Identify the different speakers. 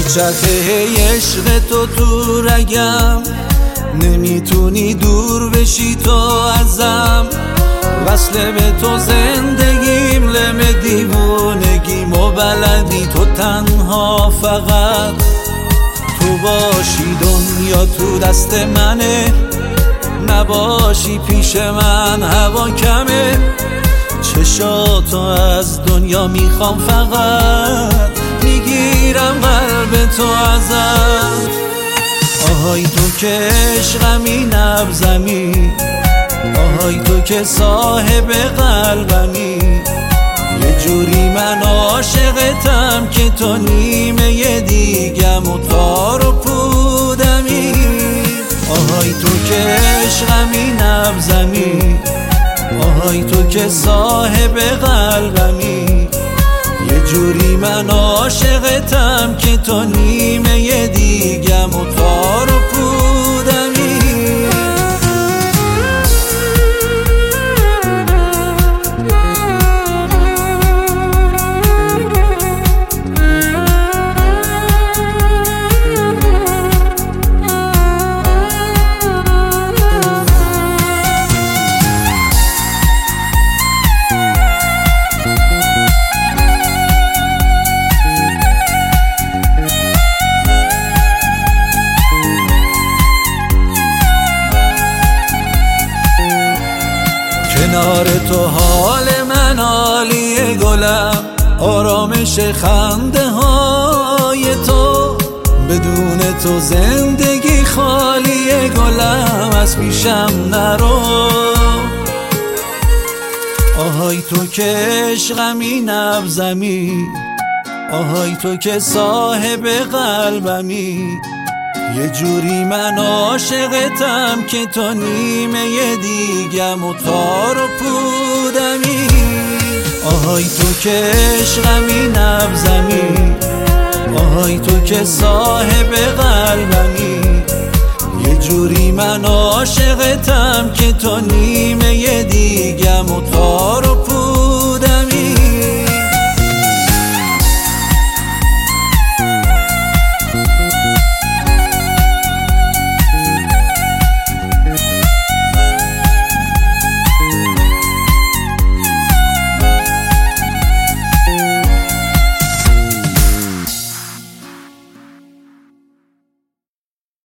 Speaker 1: چرخه عشق تو رگم، نمیتونی دور بشی تو ازم. وصله به تو زندگیم، لم دیوونگیم و بلدی تو تنها فقط تو باشی. دنیا تو دست منه، نباشی پیش من هوا کمه. چشاتو از دنیا میخوام فقط، میگیرم قلب تو ازت. آهای تو که عشقمی نبزمی، آهای تو که صاحب قلبمی. یه جوری من عاشقتم که تو نیمه دیگم و تار و پودمی. آهای تو که عشقمی نبزمی، آهای تو که صاحب قلبمی. یه جوری من عاشقتم که تو نیمه دیگم و تار و پودمی. کنار تو حال من عالیه گلم، آرامش خنده های تو. بدون تو زندگی خالیه گلم، از پیشم نرو. آهای تو که عشقمی نبزمی، آهای تو که صاحب قلبمی. یه جوری من عاشقتم که تو نیمه دیگم و تار و پودمی. آهای تو که عشقمی نبزمی، آهای تو که صاحب قلبمی. یه جوری من عاشقتم که تو نیمه دیگم و تار و پودمی.